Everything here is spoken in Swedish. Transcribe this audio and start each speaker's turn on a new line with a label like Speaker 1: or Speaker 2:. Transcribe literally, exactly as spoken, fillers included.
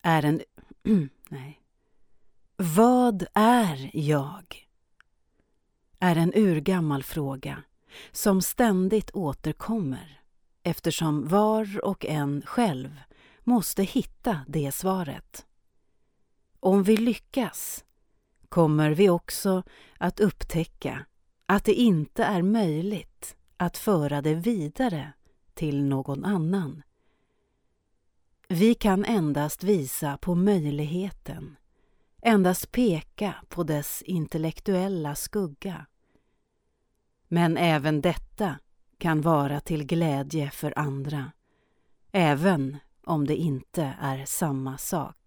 Speaker 1: är en... nej. Vad är jag? Är en urgammal fråga som ständigt återkommer eftersom var och en själv måste hitta det svaret. Om vi lyckas kommer vi också att upptäcka att det inte är möjligt att föra det vidare till någon annan. Vi kan endast visa på möjligheten, endast peka på dess intellektuella skugga. Men även detta kan vara till glädje för andra, även om det inte är samma sak.